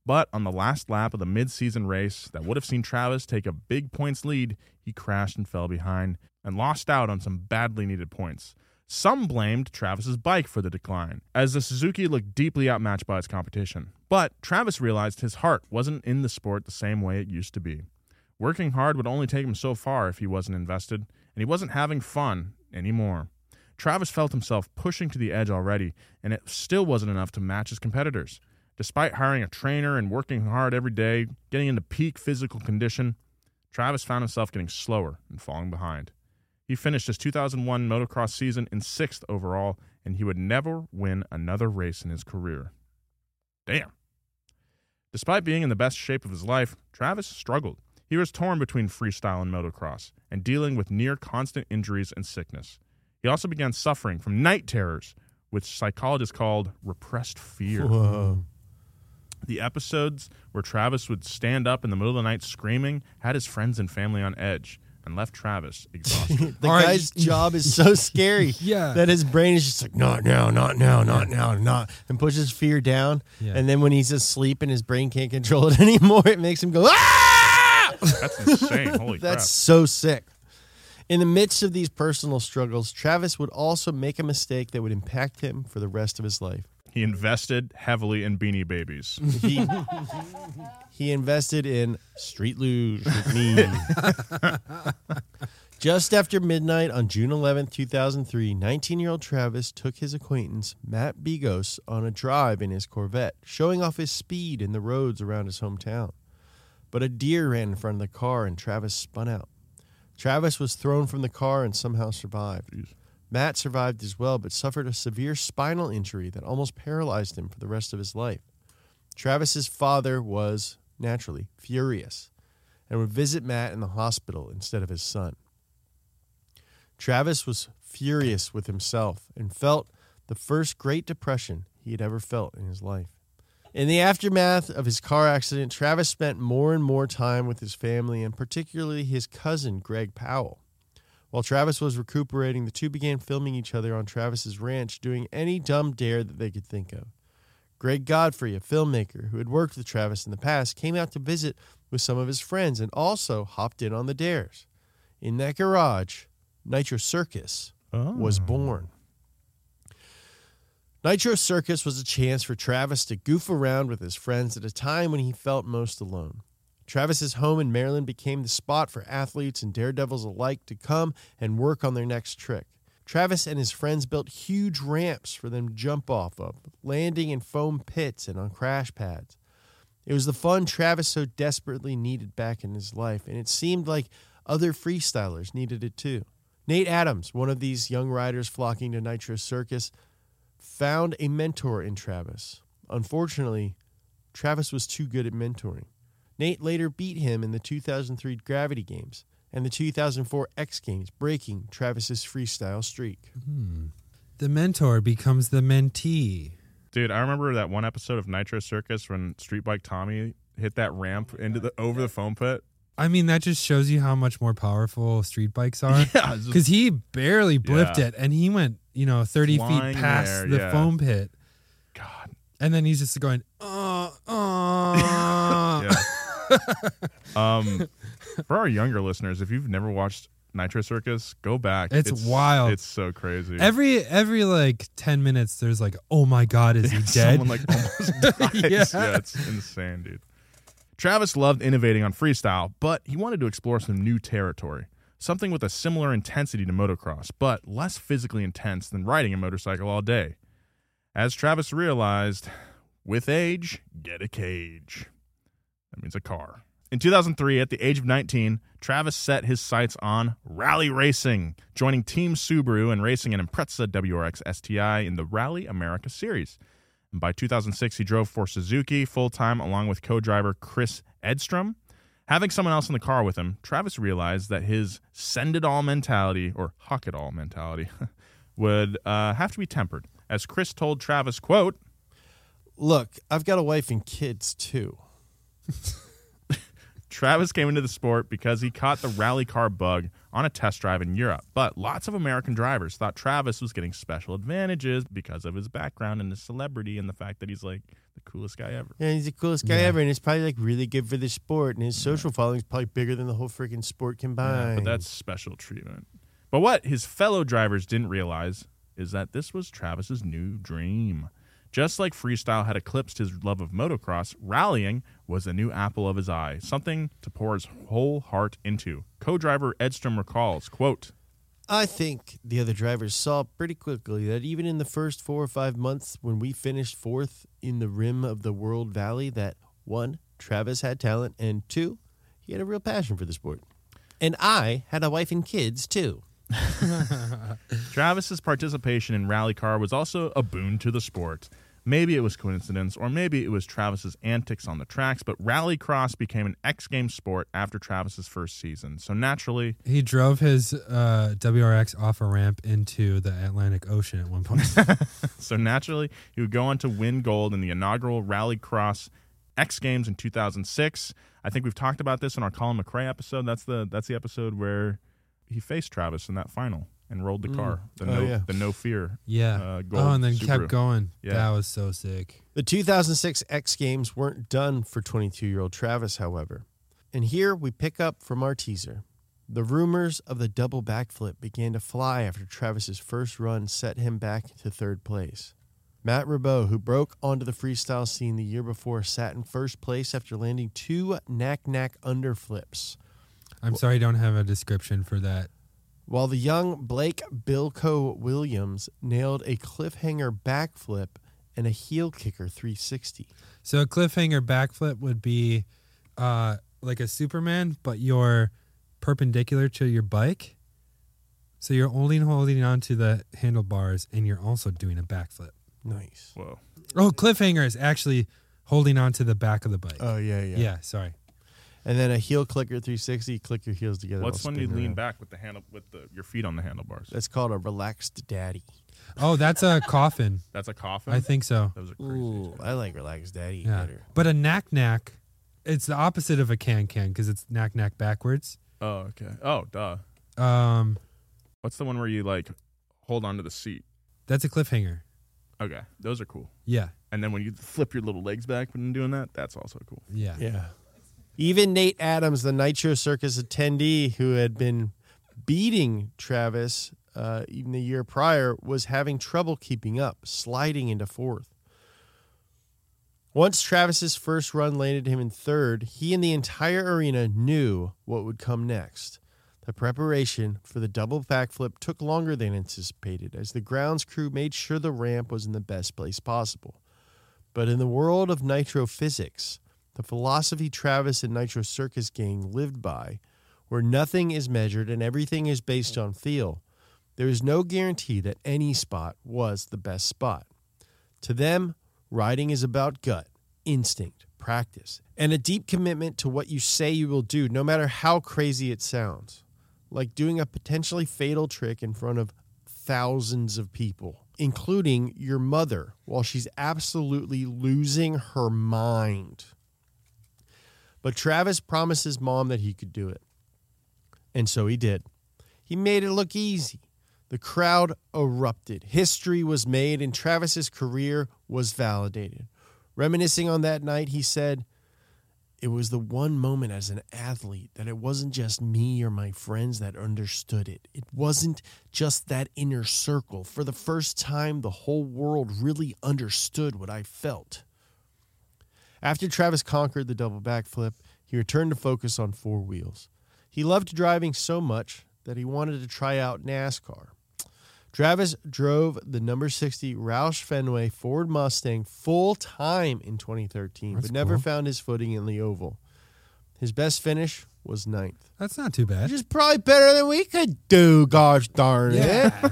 But on the last lap of the mid-season race that would have seen Travis take a big points lead, he crashed and fell behind and lost out on some badly needed points. Some blamed Travis's bike for the decline, as the Suzuki looked deeply outmatched by its competition. But Travis realized his heart wasn't in the sport the same way it used to be. Working hard would only take him so far if he wasn't invested, and he wasn't having fun anymore. Travis felt himself pushing to the edge already, and it still wasn't enough to match his competitors. Despite hiring a trainer and working hard every day, getting into peak physical condition, Travis found himself getting slower and falling behind. He finished his 2001 motocross season in 6th overall, and he would never win another race in his career. Damn. Despite being in the best shape of his life, Travis struggled. He was torn between freestyle and motocross, and dealing with near constant injuries and sickness. He also began suffering from night terrors, which psychologists called repressed fear. Whoa. The episodes where Travis would stand up in the middle of the night screaming had his friends and family on edge and left Travis exhausted. The guy's job is so scary Yeah. that his brain is just like, not now, not now, not now, not, and pushes fear down. Yeah. And then when he's asleep and his brain can't control it anymore, it makes him go, ah! That's insane. Holy That's crap. so sick. In the midst of these personal struggles, Travis would also make a mistake that would impact him for the rest of his life. He invested heavily in Beanie Babies. He invested in Street Luge with me. Just after midnight on June 11th, 2003, 19-year-old Travis took his acquaintance, Matt Bigos, on a drive in his Corvette, showing off his speed in the roads around his hometown. But a deer ran in front of the car and Travis spun out. Travis was thrown from the car and somehow survived. Matt survived as well, but suffered a severe spinal injury that almost paralyzed him for the rest of his life. Travis's father was, naturally, furious and would visit Matt in the hospital instead of his son. Travis was furious with himself and felt the first Great Depression he had ever felt in his life. In the aftermath of his car accident, Travis spent more and more time with his family and particularly his cousin, Greg Powell. While Travis was recuperating, the two began filming each other on Travis's ranch, doing any dumb dare that they could think of. Greg Godfrey, a filmmaker who had worked with Travis in the past, came out to visit with some of his friends and also hopped in on the dares. In that garage, Nitro Circus was born. Nitro Circus was a chance for Travis to goof around with his friends at a time when he felt most alone. Travis's home in Maryland became the spot for athletes and daredevils alike to come and work on their next trick. Travis and his friends built huge ramps for them to jump off of, landing in foam pits and on crash pads. It was the fun Travis so desperately needed back in his life, and it seemed like other freestylers needed it too. Nate Adams, one of these young riders flocking to Nitro Circus, found a mentor in Travis. Unfortunately, Travis was too good at mentoring. Nate later beat him in the 2003 Gravity Games and the 2004 X Games, breaking Travis's freestyle streak. The mentor becomes the mentee. Dude, I remember that one episode of Nitro Circus when Street Bike Tommy hit that ramp over the foam pit. I mean, that just shows you how much more powerful street bikes are. Yeah, Because he barely blipped it, and he went, 30 Flying feet past there, the yeah. foam pit. God. And then he's just going, Yeah. For our younger listeners, if you've never watched Nitro Circus, go back. It's wild. It's so crazy. Every like 10 minutes, there's like, oh my God, is he dead? Someone like almost dies. Yeah, it's insane, dude. Travis loved innovating on freestyle, but he wanted to explore some new territory. Something with a similar intensity to motocross, but less physically intense than riding a motorcycle all day. As Travis realized, with age, get a cage. That means a car. In 2003, at the age of 19, Travis set his sights on rally racing, joining Team Subaru and racing an Impreza WRX STI in the Rally America Series. And by 2006, he drove for Suzuki full-time along with co-driver Chris Edstrom. Having someone else in the car with him, Travis realized that his send-it-all mentality, or huck-it-all mentality, would have to be tempered. As Chris told Travis, quote, Look, I've got a wife and kids too. Travis came into the sport because he caught the rally car bug on a test drive in Europe, but lots of American drivers thought Travis was getting special advantages because of his background and his celebrity and the fact that he's like the coolest guy ever. Yeah, he's the coolest guy ever, and it's probably like really good for the sport. And his social following is probably bigger than the whole freaking sport combined. Yeah, but that's special treatment. But what his fellow drivers didn't realize is that this was Travis's new dream. Just like freestyle had eclipsed his love of motocross, rallying was the new apple of his eye, something to pour his whole heart into. Co-driver Edstrom recalls, quote, I think the other drivers saw pretty quickly that even in the first 4 or 5 months when we finished fourth in the rim of the World Valley, that 1, Travis had talent, and 2, he had a real passion for the sport. And I had a wife and kids, too. Travis's participation in rally car was also a boon to the sport. Maybe it was coincidence, or maybe it was Travis's antics on the tracks, but rallycross became an X Games sport after Travis's first season. So naturally, he drove his WRX off a ramp into the Atlantic Ocean at one point. So naturally, he would go on to win gold in the inaugural rallycross X Games in 2006. I think we've talked about this in our Colin McRae episode. That's the episode where he faced Travis in that final and rolled the car. The no fear. Yeah. Gold And then Subaru. kept going. Yeah. That was so sick. The 2006 X Games weren't done for 22-year-old Travis, however. And here we pick up from our teaser. The rumors of the double backflip began to fly after Travis's first run set him back to third place. Matt Ribot, who broke onto the freestyle scene the year before, sat in first place after landing 2 knack-knack underflips. I'm sorry I don't have a description for that. While the young Blake Bilko Williams nailed a cliffhanger backflip and a heel kicker 360. So a cliffhanger backflip would be like a Superman, but you're perpendicular to your bike. So you're only holding on to the handlebars, and you're also doing a backflip. Nice. Whoa. Oh, cliffhanger is actually holding on to the back of the bike. Oh, yeah. Yeah, sorry. And then a heel clicker 360, click your heels together. What's when you spin lean around. back with your feet on the handlebars? That's called a relaxed daddy. Oh, that's a coffin. That's a coffin? I think so. Those are crazy. Ooh, I like relaxed daddy Yeah. better. But a knack-knack, it's the opposite of a can-can because it's knack-knack backwards. Oh, okay. Oh, duh. What's the one where you like hold onto the seat? That's a cliffhanger. Okay, those are cool. Yeah. And then when you flip your little legs back when doing that, that's also cool. Yeah. Yeah. Even Nate Adams, the Nitro Circus attendee who had been beating Travis even the year prior, was having trouble keeping up, sliding into fourth. Once Travis's first run landed him in third, he and the entire arena knew what would come next. The preparation for the double backflip took longer than anticipated, as the grounds crew made sure the ramp was in the best place possible. But in the world of nitro physics, the philosophy Travis and Nitro Circus gang lived by, where nothing is measured and everything is based on feel, there is no guarantee that any spot was the best spot. To them, riding is about gut, instinct, practice, and a deep commitment to what you say you will do, no matter how crazy it sounds. Like doing a potentially fatal trick in front of thousands of people, including your mother, while she's absolutely losing her mind. But Travis promised his mom that he could do it. And so he did. He made it look easy. The crowd erupted. History was made, and Travis's career was validated. Reminiscing on that night, he said, "It was the one moment as an athlete that it wasn't just me or my friends that understood it. It wasn't just that inner circle. For the first time, the whole world really understood what I felt." After Travis conquered the double backflip, he returned to focus on four wheels. He loved driving so much that he wanted to try out NASCAR. Travis drove the number 60 Roush Fenway Ford Mustang full-time in 2013, That's but never cool. found his footing in the oval. His best finish was 9th. That's not too bad. Which is probably better than we could do, gosh darn it. Yeah.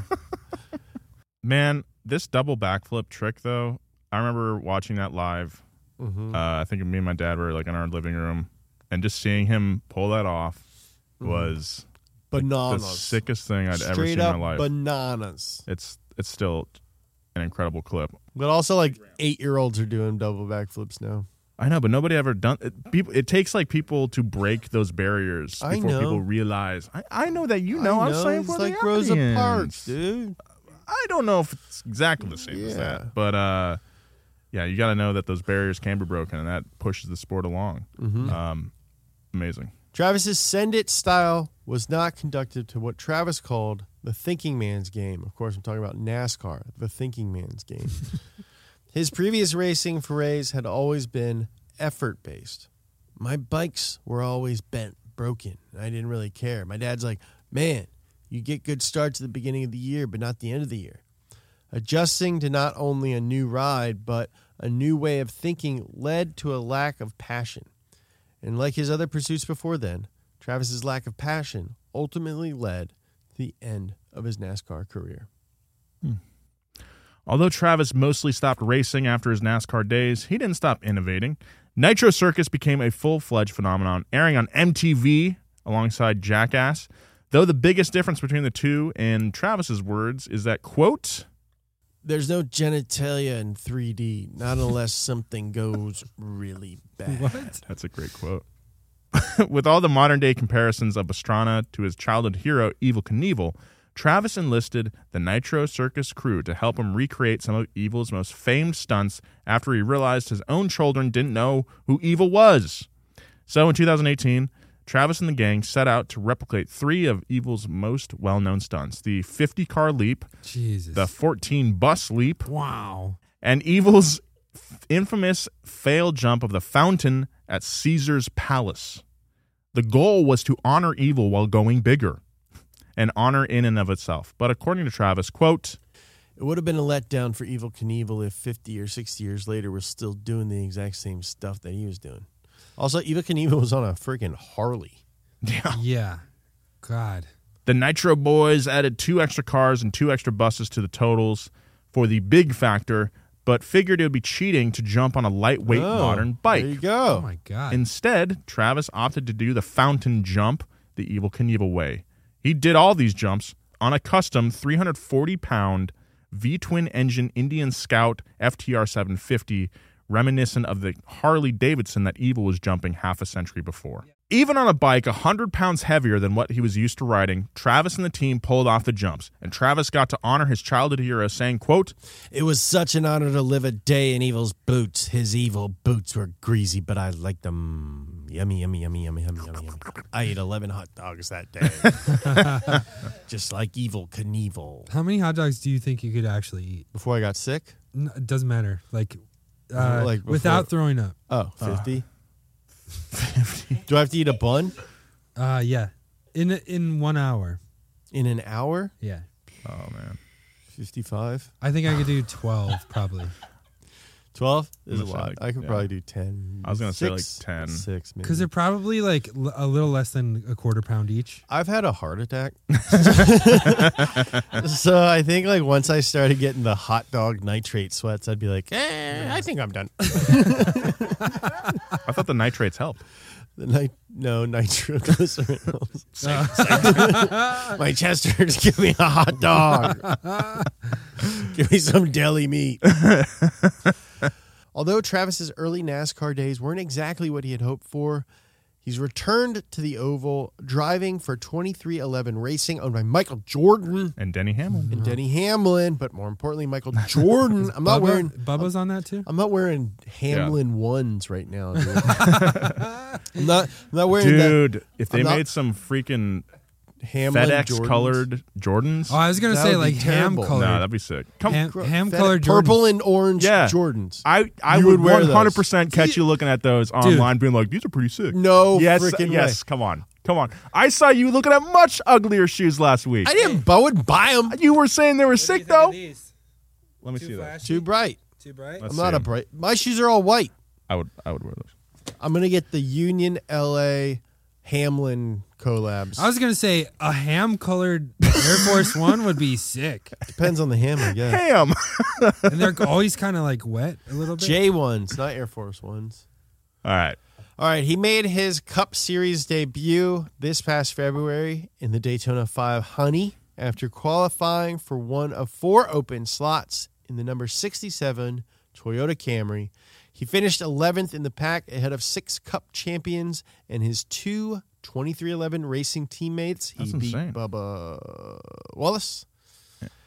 Man, this double backflip trick, though, I remember watching that live. I think me and my dad were like in our living room, and just seeing him pull that off was Bananas. the sickest thing I'd ever Straight seen in up my life. bananas. It's still an incredible clip. But also, like, 8-year-olds are doing double backflips now. I know, but nobody ever done it. People, it takes like people to break those barriers I before know. people realize. I know that you know. I'm saying it's for like the Rosa audience. Parks, dude. I don't know if it's exactly the same as Yeah. that, but Yeah, you got to know that those barriers can be broken, and that pushes the sport along. Amazing. Travis's Send It style was not conducted to what Travis called the thinking man's game. Of course, I'm talking about NASCAR, the thinking man's game. His previous racing forays had always been effort-based. My bikes were always bent, broken, and I didn't really care. My dad's like, man, you get good starts at the beginning of the year, but not the end of the year. Adjusting to not only a new ride, but a new way of thinking led to a lack of passion. And like his other pursuits before then, Travis's lack of passion ultimately led to the end of his NASCAR career. Although Travis mostly stopped racing after his NASCAR days, he didn't stop innovating. Nitro Circus became a full-fledged phenomenon, airing on MTV alongside Jackass. Though the biggest difference between the two, in Travis's words, is that, quote, there's no genitalia in 3D, not unless something goes really bad. What? That's a great quote. With all the modern-day comparisons of Pastrana to his childhood hero, Evel Knievel, Travis enlisted the Nitro Circus crew to help him recreate some of Evil's most famed stunts after he realized his own children didn't know who Evel was. So in 2018, Travis and the gang set out to replicate 3 of Evil's most well-known stunts: the 50-car leap, Jesus. the 14-bus leap, Wow. and Evil's infamous failed jump of the fountain at Caesar's Palace. The goal was to honor Evel while going bigger, an honor in and of itself. But according to Travis, quote, It would have been a letdown for Evel Knievel if 50 or 60 years later we're still doing the exact same stuff that he was doing. Also, Evel Knievel was on a freaking Harley. Yeah. God. The Nitro Boys added 2 extra cars and 2 extra buses to the totals for the big factor, but figured it would be cheating to jump on a lightweight modern bike. There you go. Oh, my God. Instead, Travis opted to do the fountain jump the Evel Knievel way. He did all these jumps on a custom 340-pound V-twin engine Indian Scout FTR 750, reminiscent of the Harley-Davidson that Evel was jumping half a century before. Even on a bike 100 pounds heavier than what he was used to riding, Travis and the team pulled off the jumps, and Travis got to honor his childhood hero, saying, quote, It was such an honor to live a day in Evil's boots. His evil boots were greasy, but I liked them. Yummy, yummy, yummy, yummy, yummy, yummy, yummy. I ate 11 hot dogs that day. Just like Evel Knievel. How many hot dogs do you think you could actually eat? Before I got sick? No, it doesn't matter. Like Like before- without throwing up. Oh, 50? 50. Do I have to eat a bun? Yeah. In 1 hour. In an hour? Yeah. oh, man. 55? I think I could do 12 probably. 12 is a I'm gonna say lot. like- I could yeah. probably do 10. I was gonna say like 6, 10. 6 maybe. Because they're probably like a little less than a quarter pound each. I've had a heart attack. So I think like once I started getting the hot dog nitrate sweats, I'd be like, I think I'm done. I thought the nitrates helped. No, nitroglycerin. My chest hurts. Give me a hot dog. Give me some deli meat. Although Travis's early NASCAR days weren't exactly what he had hoped for, he's returned to the oval, driving for 2311 Racing, owned by Michael Jordan And Denny Hamlin. and Denny Hamlin, but more importantly, Michael Jordan. I'm not wearing Bubba's on that too? I'm not wearing Hamlin ones right now, dude. I'm not wearing Dude, if they I'm not- made some freaking Hamlin FedEx Jordans. colored Jordans, Oh, I was gonna That say would be like ham terrible. colored. nah, that'd be sick. Come, ham colored purple Jordans. and orange Yeah. Jordans. I You would would wear those. 100% catch you looking at those online, being like, these are pretty sick. No yes, freaking yes. Come on. I saw you looking at much uglier shoes last week. I wouldn't buy them. You were saying they were sick though. Let me see that. Too bright. Too bright. Let's I'm not see. a bright. My shoes are all white. I would wear those. I'm gonna get the Union LA Hamlin collabs. I was gonna say a ham colored Air Force One would be sick, Depends on the ham, I guess. Ham. and they're always kind of like wet a little bit. J ones, not Air Force ones. All right. All right, he made his Cup Series debut this past February in the Daytona 500 after qualifying for one of 4 open slots in the number 67 Toyota Camry. He finished 11th in the pack ahead of 6 Cup champions and his 2 2311 racing teammates. He That's beat insane. Bubba Wallace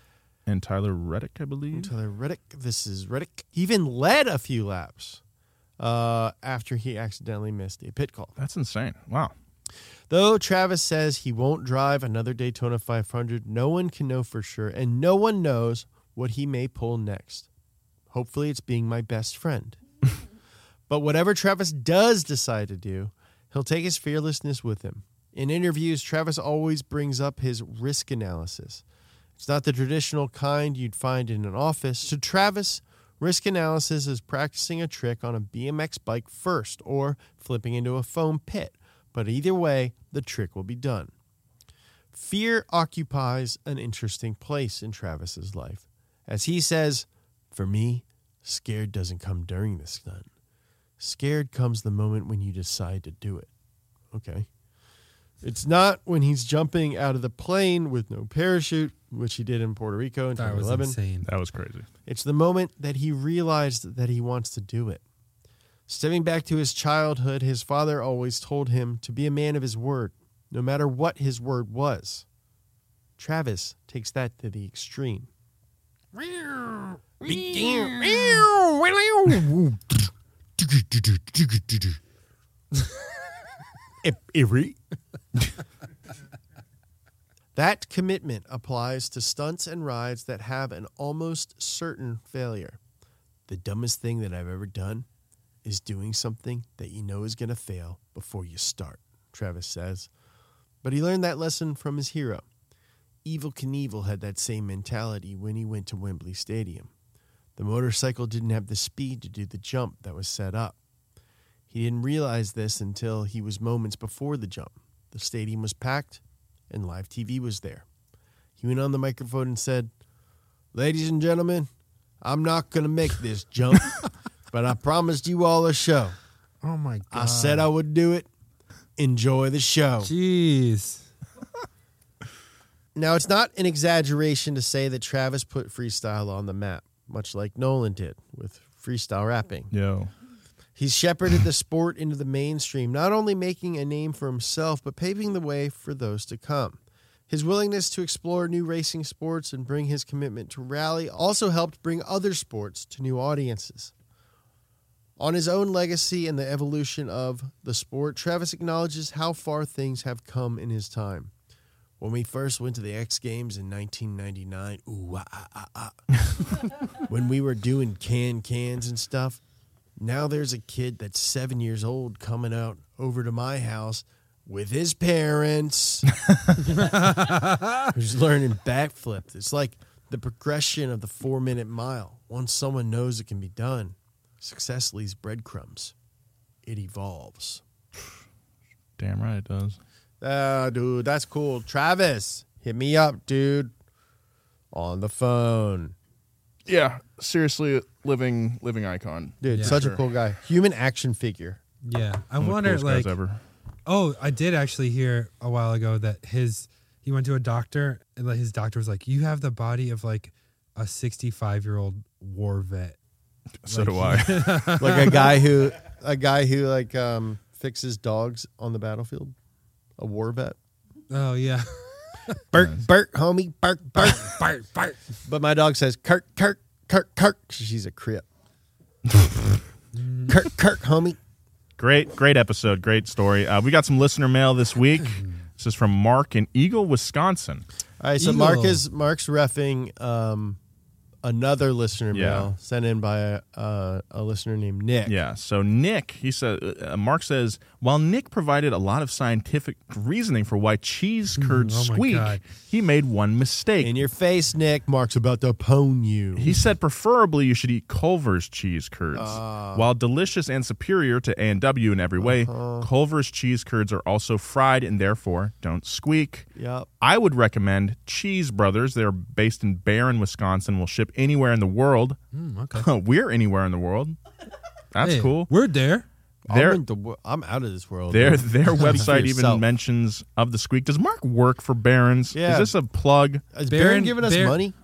and Tyler Reddick, I believe. Tyler Reddick. This is Reddick. He even led a few laps after he accidentally missed a pit call. That's insane. Wow. Though Travis says he won't drive another Daytona 500, no one can know for sure, and no one knows what he may pull next. Hopefully it's being my best friend. But whatever Travis does decide to do, he'll take his fearlessness with him. In interviews, Travis always brings up his risk analysis. It's not the traditional kind you'd find in an office. To Travis, risk analysis is practicing a trick on a BMX bike first or flipping into a foam pit. But either way, the trick will be done. Fear occupies an interesting place in Travis's life. As he says, for me, scared doesn't come during the stunt. Scared comes the moment when you decide to do it. Okay. It's not when he's jumping out of the plane with no parachute, which he did in Puerto Rico in 2011. That was insane. That was crazy. It's the moment that he realized that he wants to do it. Stepping back to his childhood, his father always told him to be a man of his word, no matter what his word was. Travis takes that to the extreme. That commitment applies to stunts and rides that have an almost certain failure. The dumbest thing that I've ever done is doing something that you know is going to fail before you start, Travis says. But he learned that lesson from his hero. Evel Knievel had that same mentality when he went to Wembley Stadium. The motorcycle didn't have the speed to do the jump that was set up. He didn't realize this until he was moments before the jump. The stadium was packed and live TV was there. He went on the microphone and said, "Ladies and gentlemen, I'm not going to make this jump, but I promised you all a show. Oh, my God. I said I would do it. Enjoy the show." Jeez. Now, it's not an exaggeration to say that Travis put freestyle on the map, much like Nolan did with freestyle rapping. Yo. He's shepherded the sport into the mainstream, not only making a name for himself, but paving the way for those to come. His willingness to explore new racing sports and bring his commitment to rally also helped bring other sports to new audiences. On his own legacy and the evolution of the sport, Travis acknowledges how far things have come in his time. When we first went to the X Games in 1999, when we were doing cans and stuff, now there's a kid that's 7 years old coming out over to my house with his parents who's learning backflips. It's like the progression of the 4-minute mile. Once someone knows it can be done, success leaves breadcrumbs. It evolves. Damn right it does. Dude, that's cool. Travis, hit me up, dude. On the phone. Yeah, seriously, living icon. Dude, Yeah. such Sure. a cool guy. Human action figure. Yeah. I One of the wonder, coolest guys like, ever. oh, I did actually hear a while ago that he went to a doctor and like his doctor was like, you have the body of like a 65-year-old war vet. So do I. Like a guy who like fixes dogs on the battlefield. A war vet. Oh, yeah. Bert, homie. Bert. Bart. But my dog says, Kurt. She's a crip. Kurt, homie. Great episode. Great story. We got some listener mail this week. This is from Mark in Eagle, Wisconsin. All right, so Eagle. Mark's reffing another listener mail sent in by a listener named Nick. Yeah. So Nick, he said, Mark says, while Nick provided a lot of scientific reasoning for why cheese curds Oh my squeak, God. he made one mistake. In your face, Nick. Mark's about to pwn you. He said preferably you should eat Culver's cheese curds. While delicious and superior to A&W in every way, Culver's cheese curds are also fried and therefore don't squeak. Yep. I would recommend Cheese Brothers. They're based in Barron, Wisconsin. Will ship anywhere in the world. Okay. We're anywhere in the world. That's Hey, cool. We're there. I'm out of this world. Their Speak for website yourself. even mentions of the squeak. Does Mark work for Barron's? Yeah. Is this a plug? Is Barron giving us Barron- money?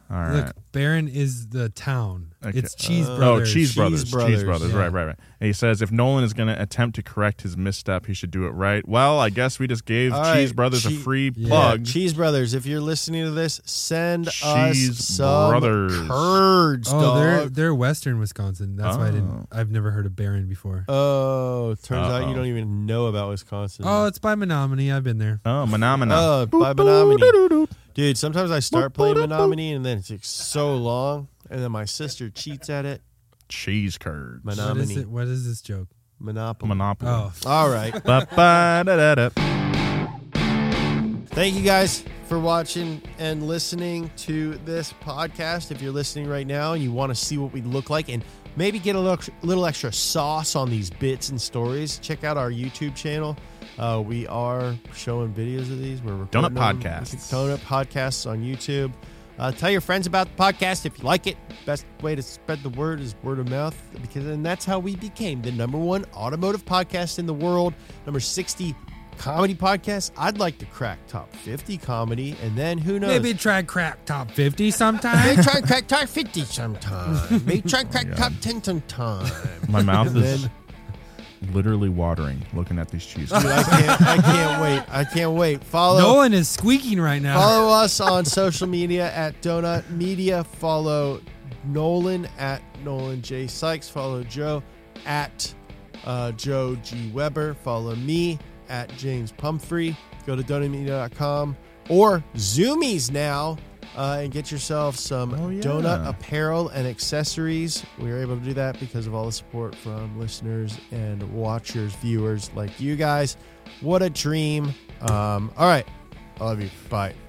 All right. Look, Barron is the town. Okay. It's Cheese Brothers. Oh, Cheese Brothers. Cheese Brothers. Yeah. Right. And he says if Nolan is going to attempt to correct his misstep, he should do it right. Well, I guess we just gave All Cheese right, Brothers a free plug. Cheese Brothers, if you're listening to this, send Cheese us some Brothers. curds, dog. They're Western Wisconsin. That's why I've never heard of Barron before. Oh, turns out you don't even know about Wisconsin. Oh, it's by Menominee. I've been there. Oh, Menominee. Oh, by Menominee. Dude, sometimes I start playing Menominee and then it takes so long, and then my sister cheats at it. Cheese curds. Menominee. What is this joke? Monopoly. Oh. All right. Ba-ba-da-da-da. Thank you guys for watching and listening to this podcast. If you're listening right now and you want to see what we look like and maybe get a little extra sauce on these bits and stories, check out our YouTube channel. We are showing videos of these. We're recording Donut Podcasts. Donut Podcasts on YouTube. Tell your friends about the podcast if you like it. Best way to spread the word is word of mouth, and that's how we became the #1 automotive podcast in the world, number 60 comedy podcast. I'd like to crack top 50 comedy, and then who knows? Maybe try crack top 50 sometime. Maybe try crack top 50 sometime. Maybe try crack top 10 sometime. My mouth is literally watering looking at these cheese. Dude, I can't wait. I can't wait. Nolan is squeaking right now. Follow us on social media at Donut Media. Follow Nolan at Nolan J. Sykes. Follow Joe at Joe G. Weber. Follow me at James Pumphrey. Go to donutmedia.com or Zoomies now and get yourself some donut apparel and accessories. We were able to do that because of all the support from listeners and watchers, viewers like you guys. What a dream. All right. I love you. Bye.